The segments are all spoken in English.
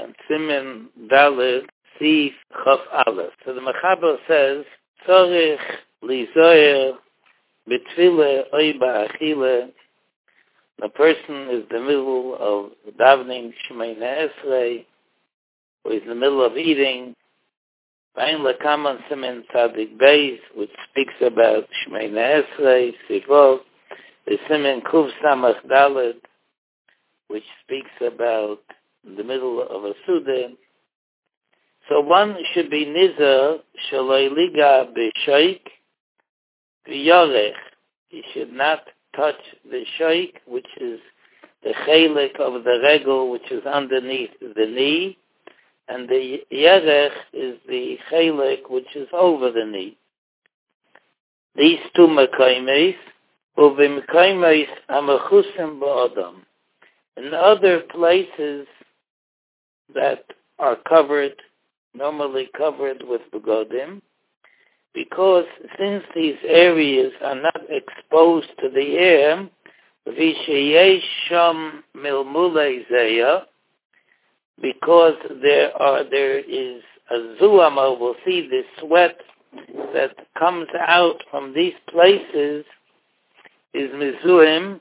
on Simen Dalet Sif Chaf Aleph. So the Mechaber says, Tzorich Lizoyer B'Tfile Oy Ba'achile. The person is in the middle of davening Shemoneh Esrei, or is in the middle of eating. Vayin Lakaman Simen Tzadik Beis, which speaks about Shemoneh Esrei, Sivot. The Simen Kuv Samach Dalet, which speaks about the middle of a Suda. So one should be Nizar Shaloi Liga B'Shoik V'Yorech. He should not touch the Shoik, which is the Chelik of the Regel, which is underneath the knee, and the Yerech is the Chelik, which is over the knee. These two Mekaymes, Uv'Mekaymes HaMechusim Ba'Adam. In other places that are covered, normally covered with begodim, because since these areas are not exposed to the air, v'sheyesh sham milmulei zeya, because there is a zuama, we'll see the sweat that comes out from these places is mizuim,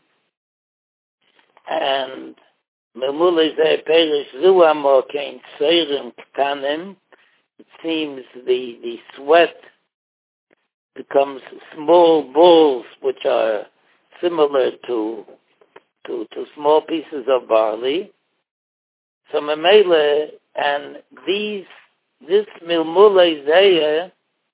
and milmulei zeya perish zuama kein seirim ktanim. It seems the sweat becomes small balls which are similar to small pieces of barley. So memele, and this milmulei zeya,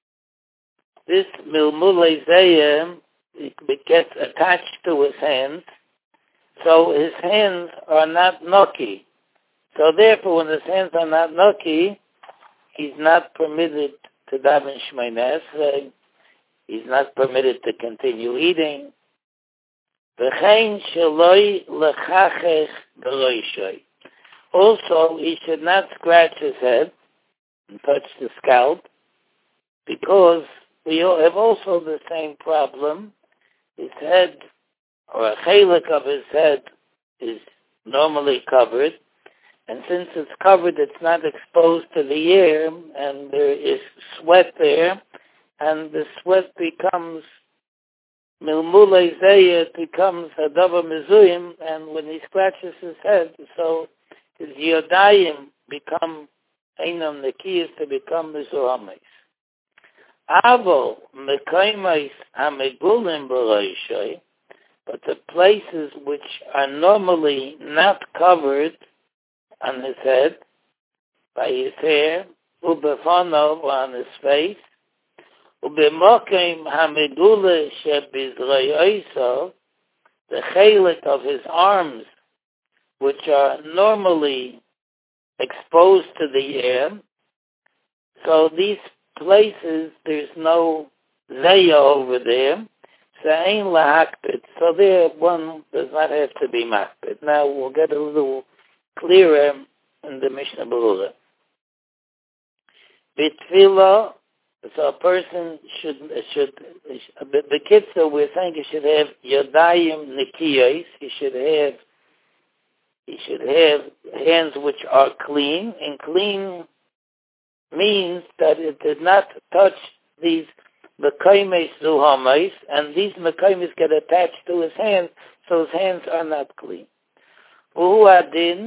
it gets attached to his hands, so his hands are not nucky. So therefore, when his hands are not nucky, he's not permitted to daven Shemoneh Esrei. He's not permitted to continue eating. V'chein sheloi lechachech b'roishoi. Also, he should not scratch his head and touch the scalp, because we have also the same problem. His head, or a chelik of his head, is normally covered, and since it's covered, it's not exposed to the air, and there is sweat there, and the sweat becomes milmulei zeya, it becomes hadavar mezuyim, and when he scratches his head, so his yodayim become einam nekiyas, to become mezuramis. Avo mekaymis hamegulim b'roishoi, but the places which are normally not covered on his head, by his hair, ubefanov, on his face, ubemokim hamegula shebizrayoiso, the chelik of his arms, which are normally exposed to the air. So these places, there's no zeya over there, so ain lahakpid. So there one does not have to be makpid. Now we'll get a little clearer in the Mishnah Berurah. B'tfila, so a person should the kitzur, we're saying he should have yodayim nikiyos. He should have hands which are clean, and clean means that it did not touch these mekaymes zuhames, and these mekaymes get attached to his hands, so his hands are not clean. When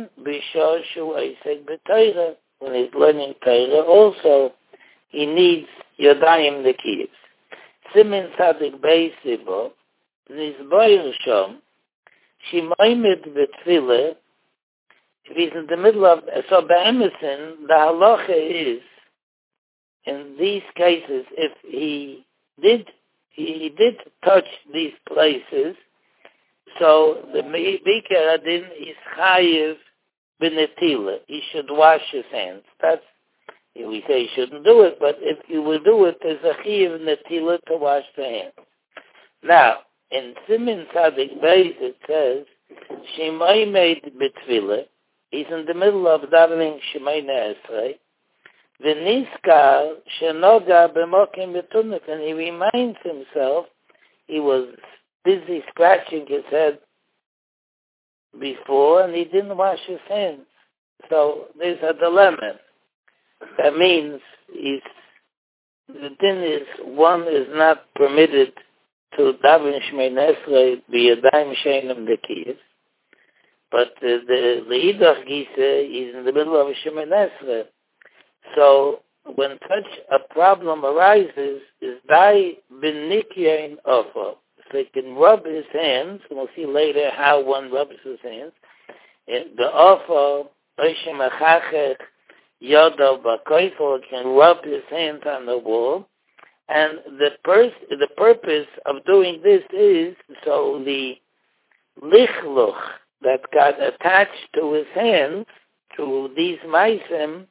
he's learning Torah, also he needs yodayim nekiyos. Simen Tzadik Beis Sibo Nizboyer Shom Shimoimed B'Tfile. If he's in the middle of, so be'emesin, the halacha is, in these cases, if he did touch these places, so the Biker Adin is chayiv b'netila. He should wash his hands. That's, we say he shouldn't do it, but if you will do it, there's a chayiv netila to wash the hands. Now, in Simen Tzadik Beis it says, Shemai made b'tfila. He's in the middle of davening Shemoneh Esrei. V'niskar shenoga b'mokim betunik, and he reminds himself he was busy scratching his head before, and he didn't wash his hands. So there's a dilemma. That means the din is one is not permitted to daven Shemoneh Esrei b'yadayim she'einem nekiyos, but the Idach Gise is in the middle of a Shemoneh Esrei. So when such a problem arises, is dai b'nikyain ofo. So he can rub his hands, and we'll see later how one rubs his hands. The ofo, Oishem Achachech, Yodo Bakoifo, can rub his hands on the wall. And the purpose of doing this is so the lichluch that got attached to his hands, to these meisim,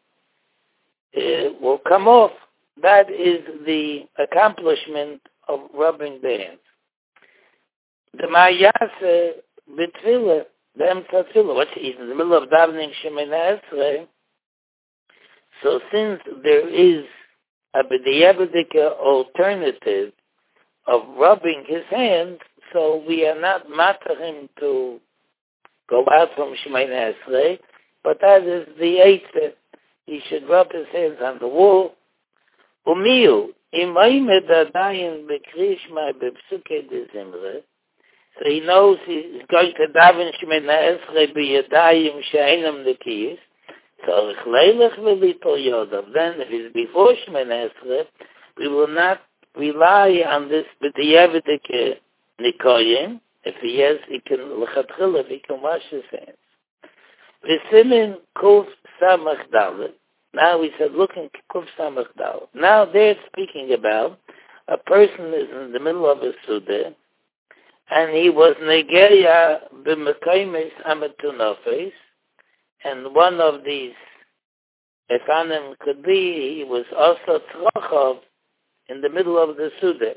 will come off. That is the accomplishment of rubbing the hands. The Mayase B'Tfilah, the Emsa Tfilah, which is in the middle of davening Shemoneh Esrei. So since there is a b'di'evadika alternative of rubbing his hands, so we are not matter him to go out from Shemoneh Esrei, but that is the eitzah. He should rub his hands on the wall. Umiu, imaymed adayin b'krishma b'psuke de zimre. So he knows he's going to daven Shemoneh Esrei b'yadayim she'einem nekiyos. So then if it's before Shemoneh Esrei, we will not rely on this b'di'evadika nikoyim. If he can wash his hands. V'simin kuf samach dalet. Now we said, look in kuf samach dalet. Now they're speaking about a person is in the middle of a suda, and he was negeya b'mekaymes amatunofes, and one of these efanim could be he was also tzrochov in the middle of the suda.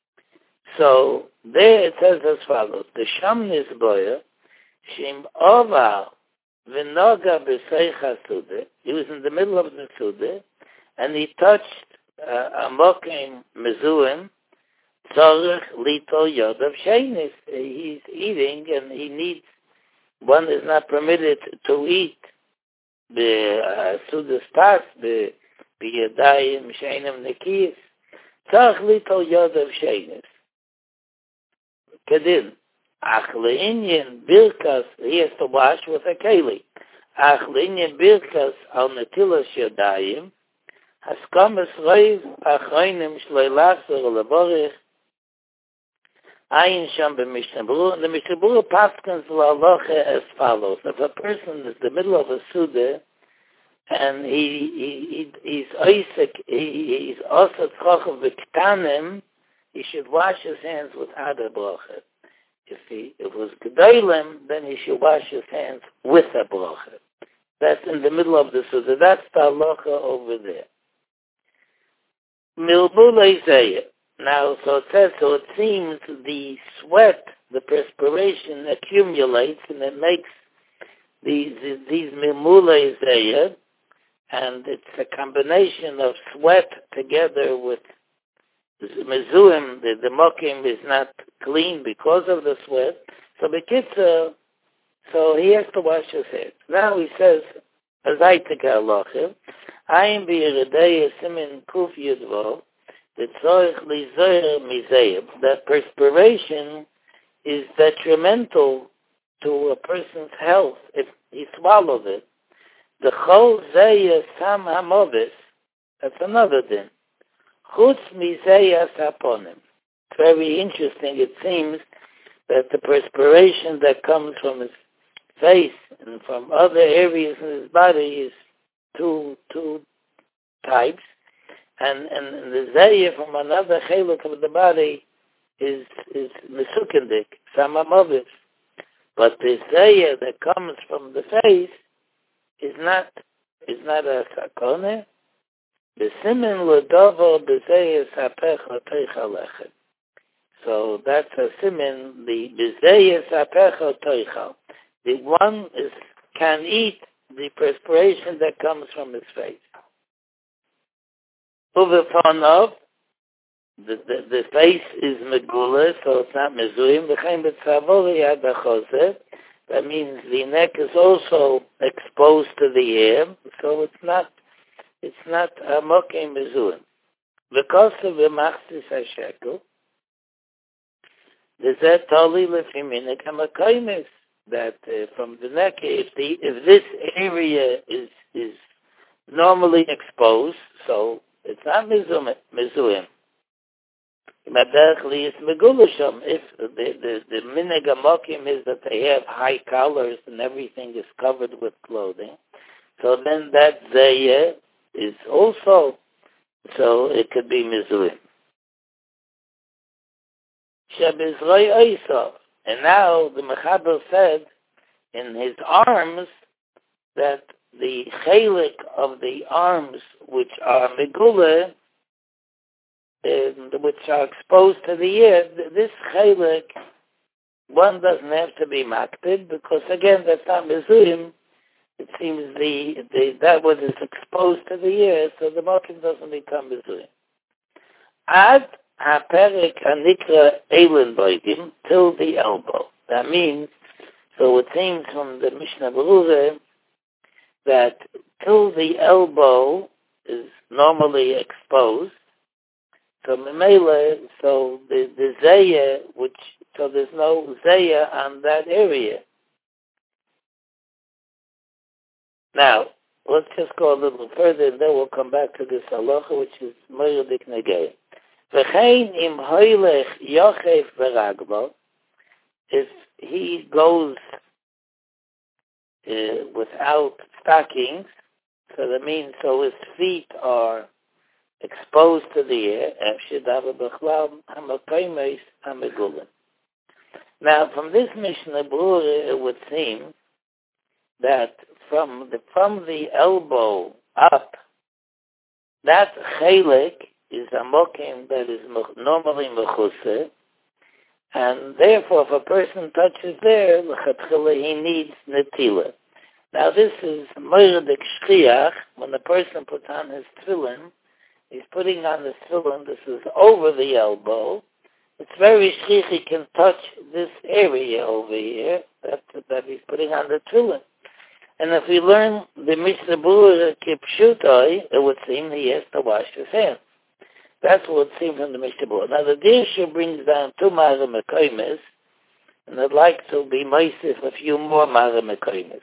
So there it says as follows: the shamnis boya shim oval v'noga b'seicha suda. He was in the middle of the suda, and he touched a mokim mezuim tzorich litol yodav sheinis. He's eating, and he needs. One is not permitted to eat the suda starts the yadayim she'einem nekiyos. Tzorich litol yodav sheinis. Kedin, ach le'inyan birkas, he has to wash with a keli. Ach le'inyan birkas al netilas yadayim, haskamas reiv achroinim shleilasar levorich, ayin sham b'Mishnah Berurah. The Mishnah Berurah paskins l'alocha as follows: if a person is in the middle of a suda, and he's also tzrochav v'ktanim, he should wash his hands without a bracha. If it was gedolim, then he should wash his hands with a bracha. That's in the middle of the suda. That's the halacha over there. Milbulei zeyeh. Now, so it seems the sweat, the perspiration accumulates, and it makes these milbulei zeyeh, and it's a combination of sweat together with mezuim. The mokim is not clean because of the sweat. So bekitza, so he has to wash his hands. Now he says, azaytik halacha, ayin b'yeridei simin kuf yudvo, the tzorich lizoyer mizeyim. That perspiration is detrimental to a person's health if he swallows it. The chol zeyeh sam hamovis, that's another din. Chutz mizeyas haponim. Very interesting. It seems that the perspiration that comes from his face and from other areas in his body is two types, and the zeyah from another cheluk of the body is mesukendik, samamovis. But the zeyah that comes from the face is not a sakone. The simin l'dovo b'zeyas hapecha teicha lechem. So that's a simin, the b'zeyas hapecha teicha. The one can eat the perspiration that comes from his face. Uvepanov, the face is megula, so it's not mezuyim. V'chein b'tzavoli ad hachoseh, That means the neck is also exposed to the air, so it's not a mokim mezuim. Because of the machzis hashekel, the zet tali lefiminik hamakoimis, that from the neck, if this area is normally exposed, so it's not mezuim. If the minig hamokim is that they have high collars and everything is covered with clothing, so then that zayeh is also, so it could be mezuim. And now the Mechaber said in his arms that the chelik of the arms which are megula, which are exposed to the air, this chelik, one doesn't have to be makpid, because again, that's not mezuim. It seems that what is exposed to the air, so the mokim doesn't become mezuim. Ad haperik hanikra eilen boigim, till the elbow. That means, so it seems from the Mishnah Berurah that till the elbow is normally exposed, so memele, so the zayah, so there's no zayah on that area. Now, let's just go a little further, and then we'll come back to this halacha, which is moedik negei. V'chein im hoylech yochef beragbo, if he goes without stockings, so that means so his feet are exposed to the air. Now, from this Mishnah Berurah, it would seem that from the elbow up, that chelik is a mokim that is normally mechuseh, and therefore, if a person touches there, he needs netila. Now, this is moedik shchiach. When the person puts on his tefillin, he's putting on the tefillin. This is over the elbow. It's very shchich. He can touch this area over here that he's putting on the tefillin. And if we learn the Mishnah Berurah kipshutai, it would seem he has to wash his hands. That's what it seems from the Mishnah Berurah. Now the Dirshu brings down 2 Mara Mekoimis, and I'd like to be meisif a few more Mara Mekoimis.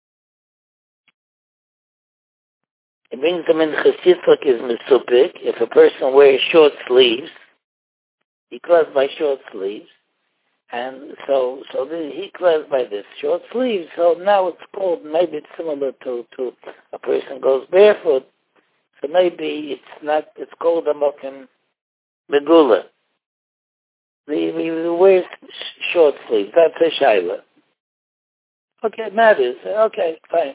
It brings them in Chesiflik is Mesupik. If a person wears short sleeves, he clears by short sleeves, and so he clears by this short sleeve. So now it's called, maybe it's similar to a person goes barefoot. So maybe it's called a mokim megula. He wears short sleeves. That's a shaila. Okay, it matters. Okay, fine.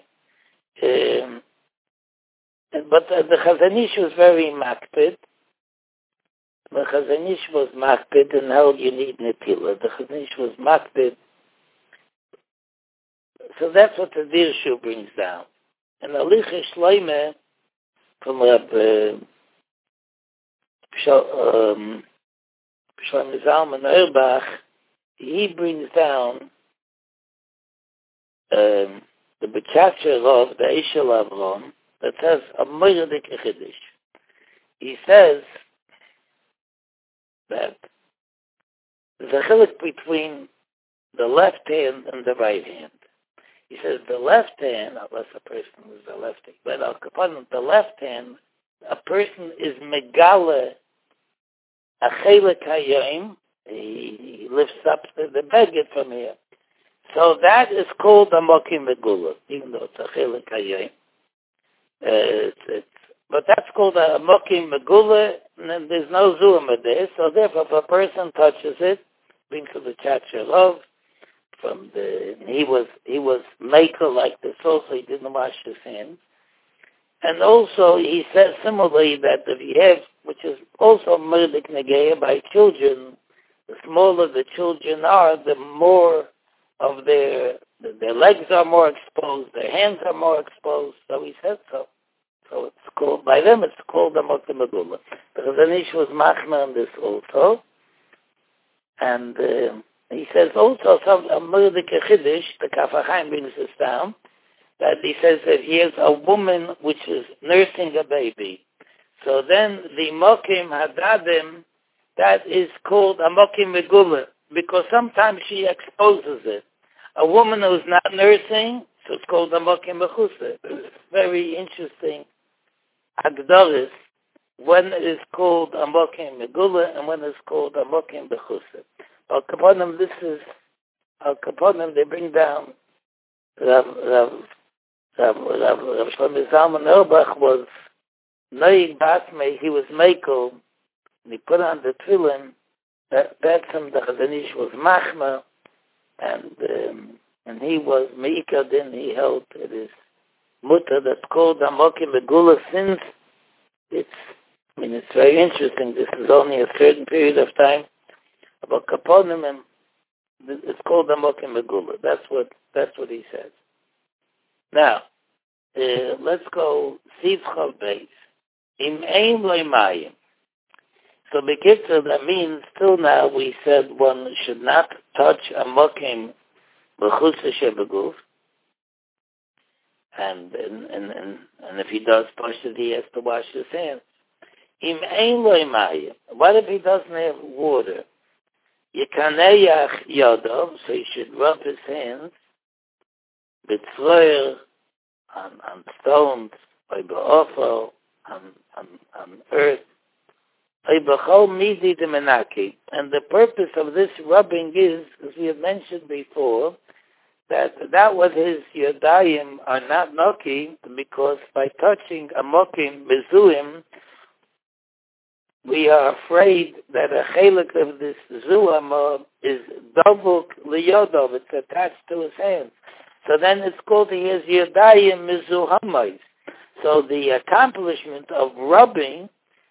But the Chazon Ish was very makpid. The Chazon Ish was makpid, and how you need netila. The Chazon Ish was makpid. So that's what the Dirshu brings down. And Alicha Shloimeh, from Shlomo Zalman Auerbach, he brings down the B'Chatzar Rov, the Ishel Avron, that says a moedik chiddush. He says that there's a chiluk between the left hand and the right hand. He says the left hand, unless a person is a lefty, but upon the left hand, a person is megala a chelik hayom. He lifts up the beged from here. So that is called a mokim megula, even though it's a chelik hayom. But that's called a mokim megula, and there's no zuam there. So therefore, if a person touches it, brings to the Chatzar Rov, he was maker like this also, he didn't wash his hands. And also he says similarly that if you have, which is also moedik negeya by children, the smaller the children are, the more of their legs are more exposed, their hands are more exposed, so he said so. So it's called, by them it's called the mokim megula. The Chazon Ish was machna on this also. And He says also some a Murdik Chiddush, the Kaf HaChaim brings this down, that he says that he has a woman which is nursing a baby. So then the Mokim Hadadim, that is called a Mokim Megula, because sometimes she exposes it. A woman who's not nursing, so it's called a Mokim Mechusa. Very interesting Agdaris, when it is called a Mokim Megula and when it's called a Mokim Mechusa. Al Kaponim, this is Al Kaponim, they bring down Rav Shlomo Zalman Auerbach was Noig Basmei, he was Mekel, and he put on the tefillin, that's him, the Chazanish was Machma, and he was Meika, then he held it is Mutter, that's called Amokim Megula, since it's very interesting, this is only a certain period of time, about Kaponim, and it's called Amokim Megula, that's what he says. Now, let's go Siv Chav Beis. Im ein loy mayim. So Bekitzer, that means till now we said one should not touch a mokim b'chutza shebeguf, and if he does touch it, he has to wash his hands. Im ein loy mayim. What if he doesn't have water? Yikaneyach yodov, so he should rub his hands b'tzroyer, on stones, by ba'ofel, on earth, and the purpose of this rubbing is, as we have mentioned before, that was his yadayim are not noki, because by touching a mokim bezuim, we are afraid that a chelik of this zuam is davuk liyodov, it's attached to his hands. So then it's called he has yadayim mizuhamais. So the accomplishment of rubbing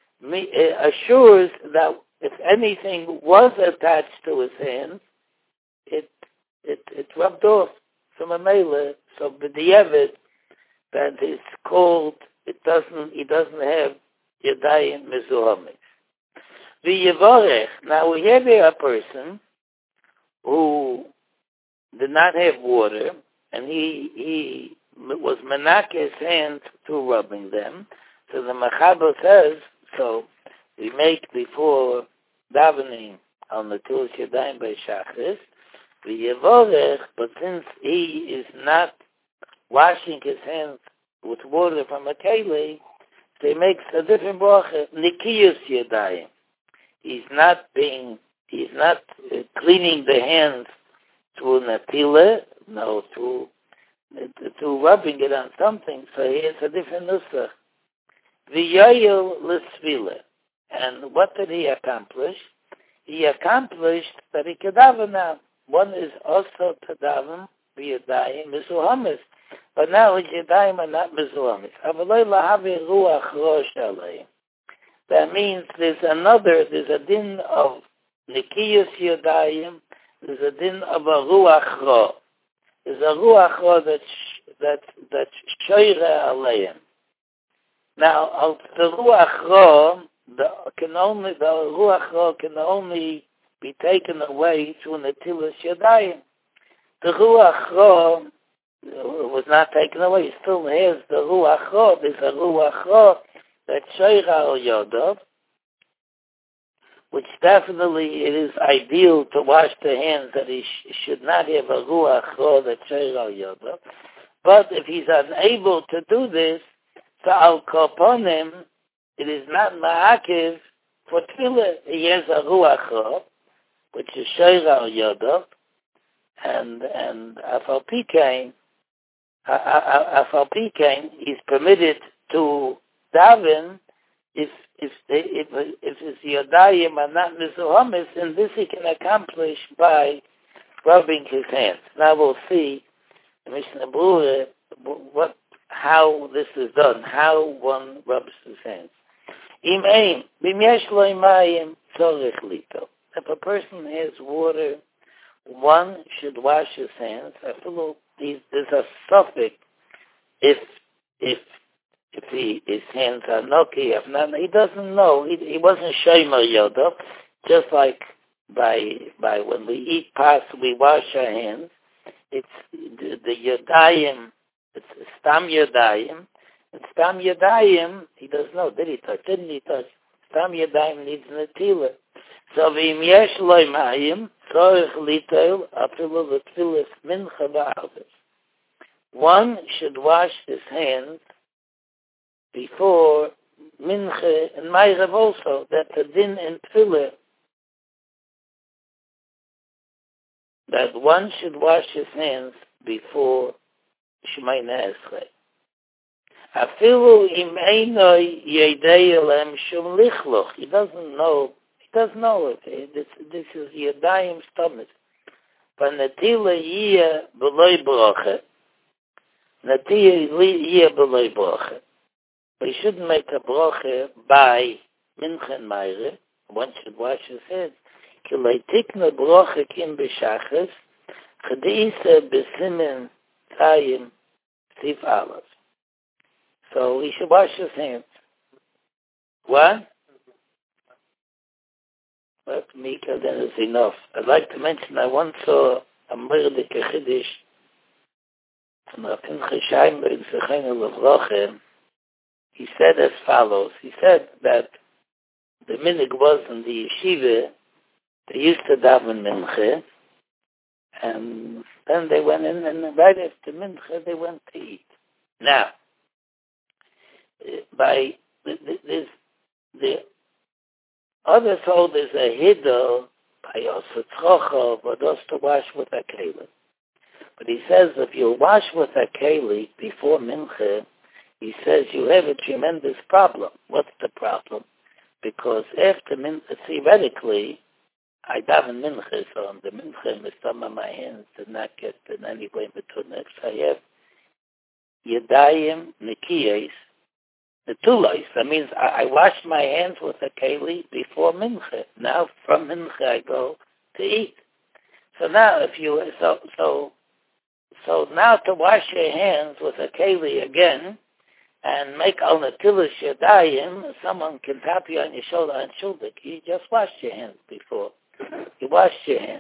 assures that if anything was attached to his hands, it rubbed off from a mele. So b'diavad, that is called, he doesn't have yadayim mizuhamais. V'yevorech, now we have here a person who did not have water, and he was menak his hands through rubbing them. So the Mechaber says, so we make before davening on the Tulas Yadayim by Shachris, v'yevorech, but since he is not washing his hands with water from a keli, so he makes a different bracha, nikiyus Yadayim. He's not cleaning the hands through natila, no, through rubbing it on something, so he has a different nusach. V'yoyel l'svila. And what did he accomplish? He accomplished that he could daven now. One is also to daven v'yadayim mizuhamis. But now his yadayim are not mizuhamis. Avaloi lahavi ruach rosh alayim. That means there's a din of nikiyus yadayim, there's a din of a ruach roh. There's a ruach roh that's shoyre alayim. Now, the ruach roh, the ruach roh can only be taken away through netilas yadayim. The ruach roh was not taken away. He still has the ruach roh. There's a ruach roh that's shoyre al yodav, which definitely it is ideal to wash the hands, that he should not have a ruach roh that's shoyre al yodav. But if he's unable to do this, so al koponim, it is not ma'akiv for tefillah. He has a ruach roh, which is shoyre al yodav, and afal pikein, he's permitted to daven if his yadayim are not mizuhamis, and this he can accomplish by rubbing his hands. Now we'll see the Mishnah Berurah how this is done, how one rubs his hands. If a person has water, one should wash his hands. There's a suffix if his hands are noki, if not, he doesn't know. He wasn't shomer yodav, just like by when we eat pas, we wash our hands. It's the yadayim. It's stam yadayim. And stam yadayim, he doesn't know. Did he touch? Didn't he touch? Stam yadayim needs netila. So v'im yesh loy mayim tzorich litel afilu v'tfilis mincha ba'avis. One should wash his hands before mincha and ma'irav also. That's a din in tefillah. That one should wash his hands before Shemayna Esrei. Afilu im einoi yedei elem shum lichloch. He doesn't know it. This is yadayim stomach. But natila yiyah b'loi broche. Natila yiyah b'loi broche. But he shouldn't make a broche by mincha and ma'irav. One should wash his hands. Kilaytikna broche kim b'shachas, chadisa b'simen tayim sif alas. So he should wash his hands. What? But Mika, then is enough. I'd like to mention, I once saw a Merdeke Chiddush from Rav Pinchas Scheinberg, Zechayna Levroche. He said as follows. He said that the minig was in the yeshiva. They used to daven mincha, and then they went in, and right after mincha, they went to eat. Now, by the others hold there's a hiddur by Yosetzrocha, but those to wash with a keli. But he says if you wash with a keli before mincha, he says you have a tremendous problem. What's the problem? Because after mincha, theoretically, I daven mincha, so on the mincha, some of my hands did not get in any way between it. So I have yadayim nikiyos, the tulos. That means I wash my hands with a keli before mincha. Now from mincha I go to eat. So now if you so now to wash your hands with a keli again and make al natilas yadayim, someone can tap you on your shoulder and shoulder. You just washed your hands before. You wash your hands.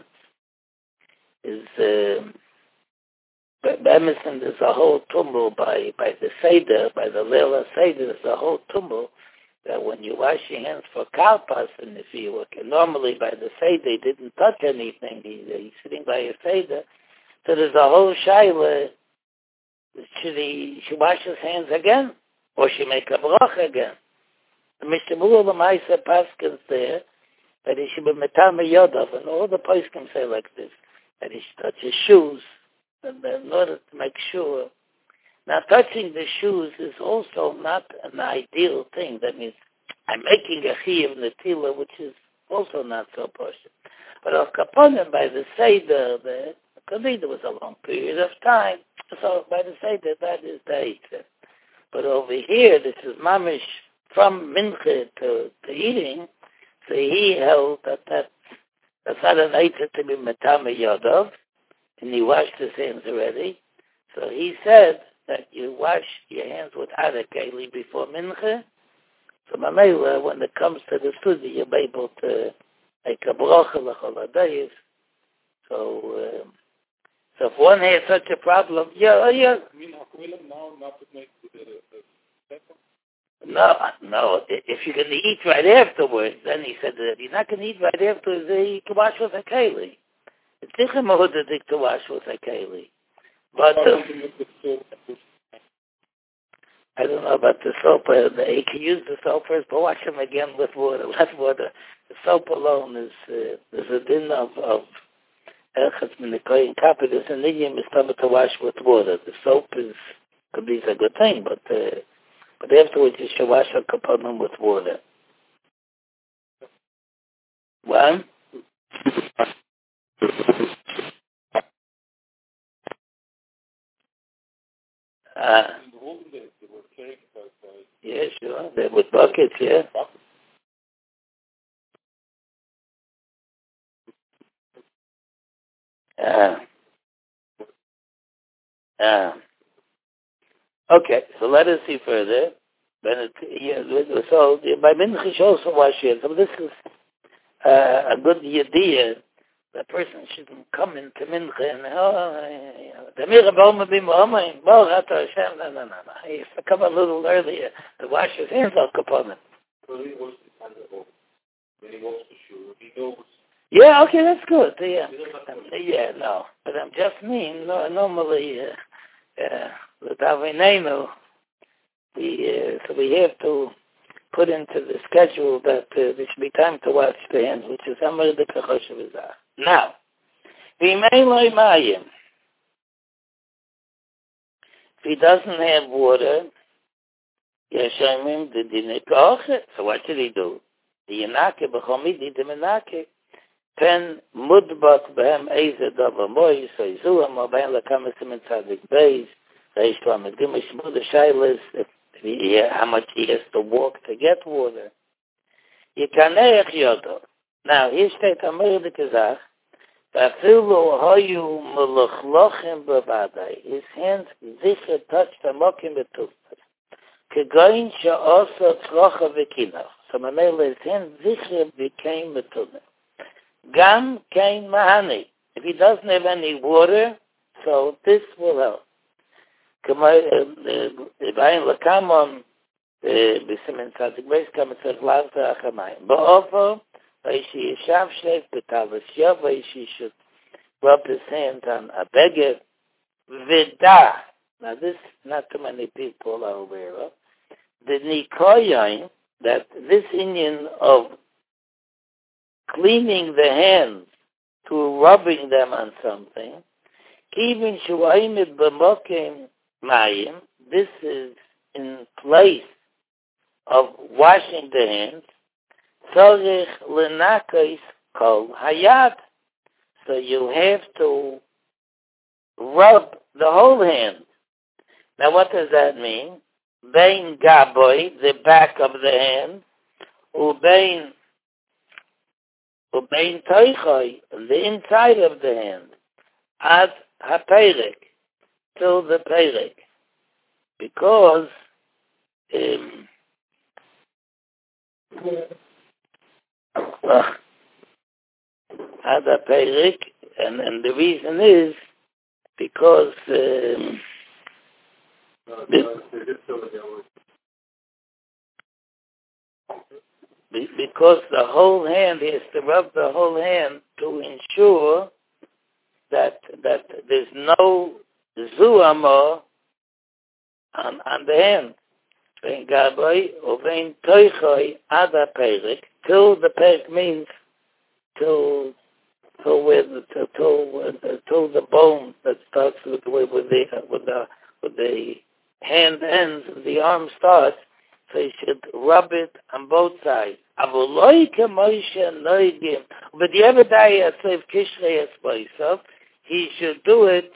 Emerson, there's a whole tumble by the Seder, by the Leila Seder, there's a whole tumble that when you wash your hands for Kalpas, and if you work, normally by the Seder, they didn't touch anything, he's sitting by a Seder, so there's a whole shaila, should he wash his hands again, or should he make a bracha again? The Mishnah Berurah L'maisa Paskins there, that he should be metame yodav, and all the poskim say like this, that he should touch his shoes, in order to make sure. Now, touching the shoes is also not an ideal thing. That means I'm making a chiyuv netila, which is also not so poshut. But of kaponim, by the Seder, because there was a long period of time, so by the Seder, that is the Eitzah. But over here, this is mamish from mincha to eating, so he held that's not an Eitzah to be metame yodav, and he washed his hands already. So he said that you wash your hands without a keli before mincha. So mamela, when it comes to the study, you'll be able to make a bracha l'chol hadayis. So if one has such a problem, yeah. No. If you're going to eat right afterwards, then he said that if you're not going to eat right afterwards, you can wash with a keli. It's different to wash with a keli. But I don't know about the soap. You can use the soap first, but wash them again with water. Less water. The soap alone is a din of Erchatz Minikoyin Kapit. It's an idiom is to wash with water. The soap could be a good thing, but afterwards you should wash a kaponim with water. What? Yeah, sure. They're with buckets, yeah. Okay, so let us see further. So by mincha also wash your hands. So this is a good idea. The person shouldn't come into Mincha and, the Mira Boma Bim Omain, Baruch Atah Hashem, no. He has to come a little earlier to wash his hands off upon it. Yeah, okay, that's good. Yeah, no. But I'm just mean, normally, the Davinenu, so we have to put into the schedule that there should be time to wash the hands, which is Amar de Kachoshev Izah. Now, V'meiloi Mayim. If he doesn't have water, Yeshayimim the Dinik Ochet. So what should he do? The Yanake B'chomidi the Menake. Pen Mudbat Behem Eze Dava Moy, so Yizuam Obein Lakamesim in Tzadik Beis, Reish Lamed Gimish Muda Shailes, how much he has to walk to get water. Yikaneach Yodo. Now, here steht Amir de Kazach, Vafilu Hoyu Meluchlochem Bavadai. His hands sicher touched the Mokim Betufas. Kegoin Sha'osa Tzrocha V'kinach. So Mamela, his hands sicher became Betunim. Gam Kain Mahani. If he doesn't have any water, so this will help. Bain Lakamon Bisimin Tzadik Beis Kametzach Lavta Achamayim. Ba'ofa, Vaishi Yeshav Shleif B'Tavas Yav, Vaishi should rub his hand on a beggar. V'da. Now this, not too many people are aware of. The Nikoyain, that this Indian of cleaning the hands to rubbing them on something, Kivin Shuaimid B'Mokim Mayim, this is in place of washing the hands. Tzorich Lenakos Kol Hayad. So you have to rub the whole hand. Now what does that mean? Bein Gaboy, the back of the hand, Ubein Toichoi, the inside of the hand, Ad HaPeirik, till the Peirik. Because Ad HaPeirik, and the reason is because because the whole hand, he has to rub the whole hand to ensure that there's no zuama on the hand. Vein gaboy or vein toichoi ad haPeirik, till the Peirik means till the bone that starts with the hand ends and the arm starts. So you should rub it on both sides. But the other day, he should do it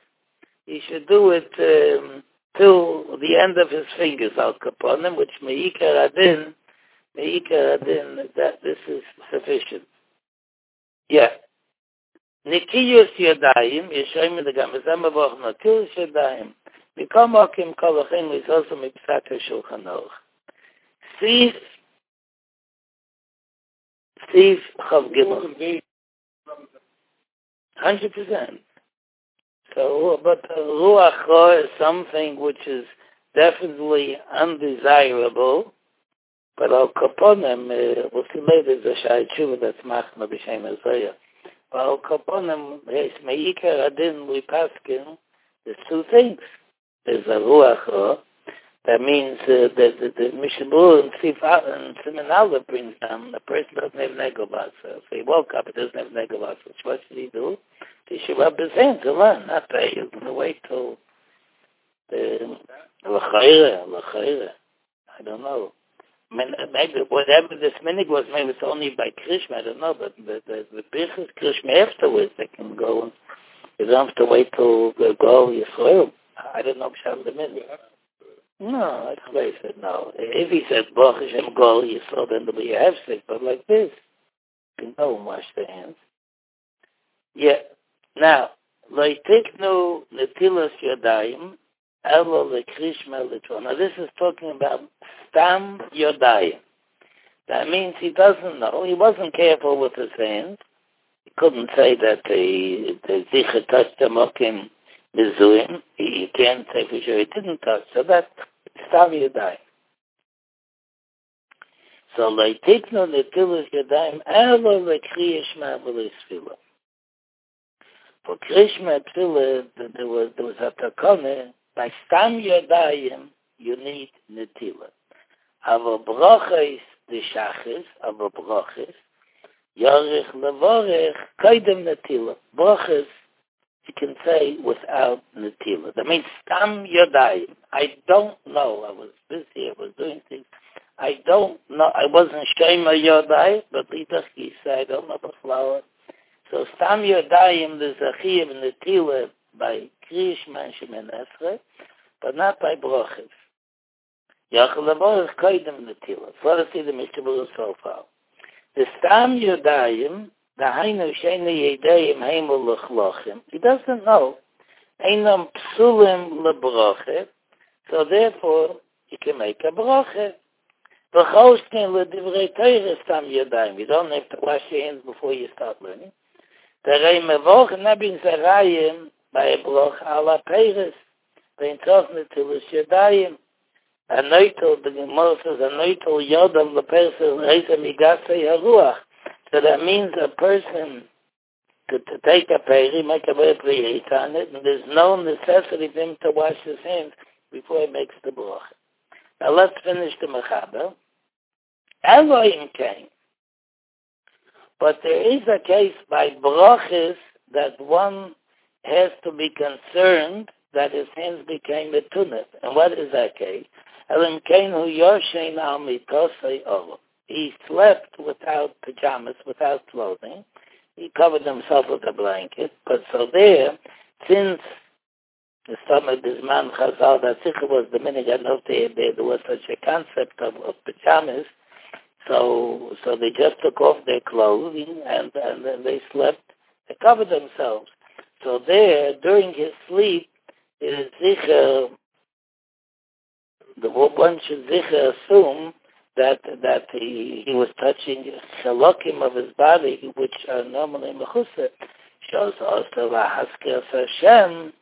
till the end of his fingers, al kaponim, which meikar adin, that this is sufficient. Yeah. Nikiyus yadayim, yeshayim the gamazam avoch nakiyus yadayim. Mikomokim kolachim is also mipsaka shulchan aruch. Sif Chav Gimel. 100%. So, but Ruach Ra is something which is definitely undesirable, but Al Kaponim, we'll see later, the Shai Tshuva that's Machma B'Shem Azaya. But Al Kaponim, there's Meikar Adin, we paskin, there's two things. There's a Ruach Ra. That means that the Mishabur and Siman Allah brings down, the person doesn't have Negobasa. So he woke up, he doesn't have Negobasa. What should he do? He should rub his hands to learn, not pay. He's going to wait till the L'chaira. I don't know. I mean, maybe whatever this minig was, maybe it's only by Krishma, I don't know, but the Birchas Krishma afterwards, they can go and you don't have to wait till the Gol Yisrael. I don't know, Pshal the minig. No, I said no. If he said Baruch Hashem Gol Yisrael, then there'll be a hefsek, but like this, you can go and wash the hands. Yeah. Now, Leitiknu Netilas Yadayim, Elo Lekrishma Litron. Now this is talking about Stam Yadayim. That means he doesn't know. He wasn't careful with his hands. He couldn't say that the Zicha touched the Mokim Mizuim. He can't say for sure he didn't touch. So that's Stam Yadayim. So Leitikno Netilas Yadayim Elo Lekriya Shema V'Leisfila. For Krishma Tefillah, there was a takone. By Stam Yadayim, you need Netilah. Ava Brachos the Shachis, Ava Brachos, Yarich Levorech, Kaidem Netilah. Brachos, you can say without Netilah. That means Stam Yadayim. I don't know. I was busy. I was doing things. I don't know. I wasn't Shema Yadayim, but Lidachki said, I don't know the flower. So Stam Yadayim, there's a Chiyuv Netilah by Kriya Shema Shemen Esrei, but not by Brachos. Yachal Levorech Kaidem Netilah. So let's see the Mishnah so far. The Stam Yadayim, the Hainu Sheini Yadayim Heimul Lechlochim, he doesn't know. Einam Psulim Lebrachim, so therefore he can make a Brachim. V'cholshkin L'divrei Torah Stam Yadayim. You don't have to wash your hands before you start learning. Terei Mevoch Nabin Zerayim by a Broch Ala Peiris. V'intoch Netilas Yadayim. Anoitel, the Gemara says, Anoitel Yodam L'Peiris Reisa Migasei HaRuach. So that means a person to take a peri, make a very priyat on it, and there's no necessity for him to wash his hands before he makes the Broch. Now let's finish the Mechaber. Elohim came. But there is a case by Brachis that one has to be concerned that his hands became a tunif. And what is that case? Elohim came who yoshein al mitosei olam. He slept without pajamas, without clothing. He covered himself with a blanket. But so there, since the stomach is man chazal, that sicher was the minute I know there was such a concept of pajamas. So they just took off their clothing and then they slept. They covered themselves. So there, during his sleep, it is sicher, one should sicher assume that he was touching shalokim of his body, which are normally mechusa. Shows us the lahaskir Hashem.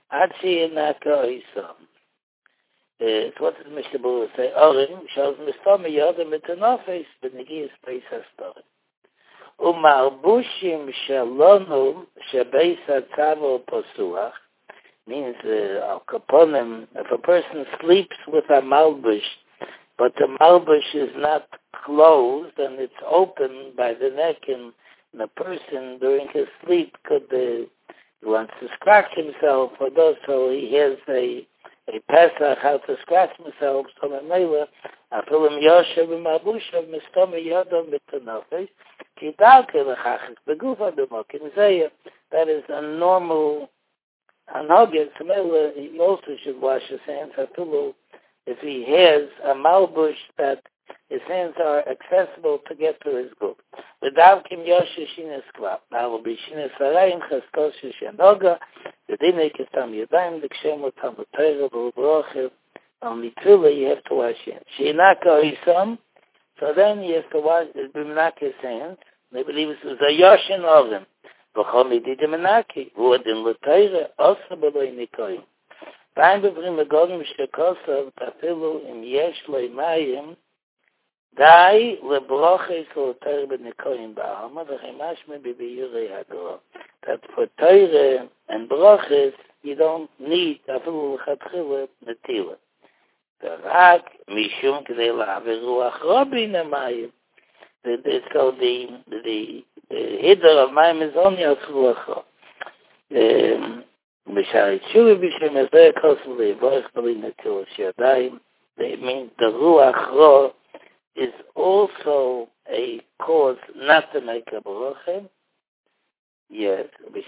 What does Mishnah Berurah say? Orim shows Mistama Yodam Mitanofes B'Negias Beis HaStorim. U'Malbushim Shalonu Shebeis HaTzavo Posuach means Al Kaponim. If a person sleeps with a malbush, but the malbush is not closed and it's open by the neck, and the person during his sleep he wants to scratch himself, or does so he has a Pesach, how to scratch himself, so Mamela, Afilim Yoshev Mabushav Mistoma Yodom Mitanofes, Kidalke Lechachik Begufa Demokim Zeya. That is a normal anhagid. Mamela, he also should wash his hands. Afilu, if he has a malbush that his hands are accessible to get to his group. Without Kim Yoshe Shines Klap. Now will be Shines Sarayim Chaskos Shenoga, the Dinik is Tam Yadayim, the Kshem Tam L'Torah, V'U'Brochiv, on Mitzvah you have to wash your hands. Shinaka Isam, so then he has to wash, B'Menake his hands. They believe it was a Yoshin of him. V'Chom Yedid Menake, V'U'Adin L'Torah, Osa B'Loi Nikoyim. V'Ayin B'Vrim Megodim Sh'Kosav, Tafilu Im Yesh Loi Mayim, Dai lebroches l'Torah b'nikoyim ba'alma v'chemashme b'biyurei hagora. That for Torah and broches you don't need afilu l'chatchila netilah. V'rak mishum k'dei la'aver ruach rabbi nemayim. So the hider of mayim is only as ruach rabbi. B'shari tshuvi b'shem ezer kosu le'vorech b'li netilah sh'yadayim. They mean the ruach rabbi is also a cause not to make a bracha. Yes,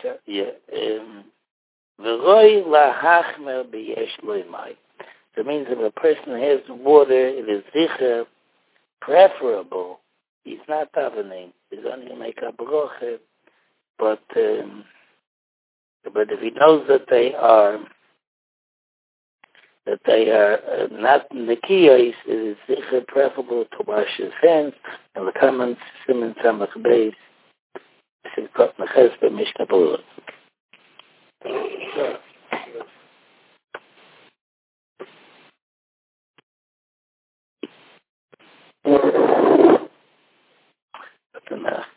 v'roi lahachmer b'yesh loimai. So it means if a person has water, it is sicher preferable. He's not davening. He's only to make a bracha. But if he knows that they are that they are not Nikiyos, it is preferable to wash his hands. And the comments, Simon Samach Beis, Simchat Neches B'Mishnah Berurah. That's enough.